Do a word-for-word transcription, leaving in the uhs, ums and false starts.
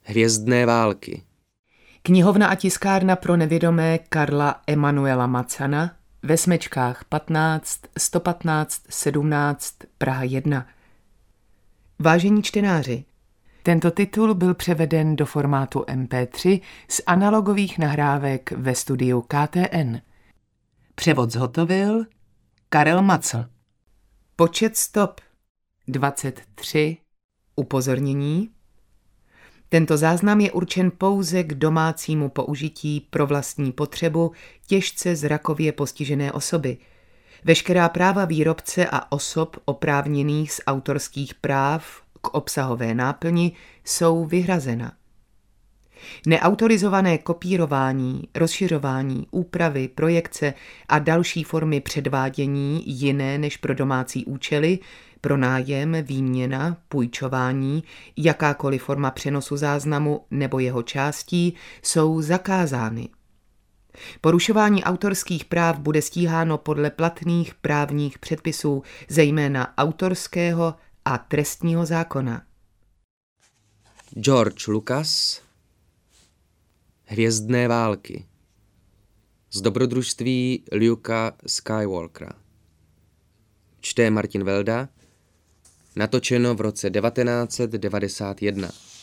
Hvězdné války. Knihovna a tiskárna pro nevědomé Karla Emanuela Macana ve Smečkách patnáct, sto patnáct, sedmnáct, Praha jedna. Vážení čtenáři, tento titul byl převeden do formátu em pé tři z analogových nahrávek ve studiu K T N. Převod zhotovil Karel Macl. Počet stop dvacet tři. Upozornění. Tento záznam je určen pouze k domácímu použití pro vlastní potřebu těžce zrakově postižené osoby. Veškerá práva výrobce a osob oprávněných z autorských práv k obsahové náplni jsou vyhrazena. Neautorizované kopírování, rozšiřování, úpravy, projekce a další formy předvádění jiné než pro domácí účely, pronájem, výměna, půjčování, jakákoliv forma přenosu záznamu nebo jeho částí jsou zakázány. Porušování autorských práv bude stíháno podle platných právních předpisů, zejména autorského a trestního zákona. George Lucas. Hvězdné války. Z dobrodružství Luka Skywalkera. Čte Martin Velda. Natočeno v roce devatenáct set devadesát jedna.